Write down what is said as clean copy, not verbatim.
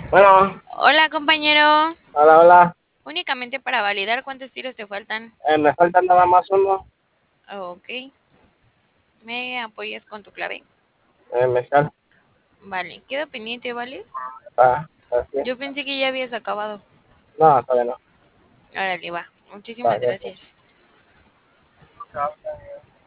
Bueno, Hola, compañero. hola, hola. Únicamente para validar cuántos tiros te faltan. Me falta nada más uno. Ok. ¿Me apoyas con tu clave? Mezcal. Vale. Queda pendiente, ¿vale? Así. Yo pensé que ya habías acabado. No, todavía no. Órale, va. Muchísimas Va, gracias. gracias.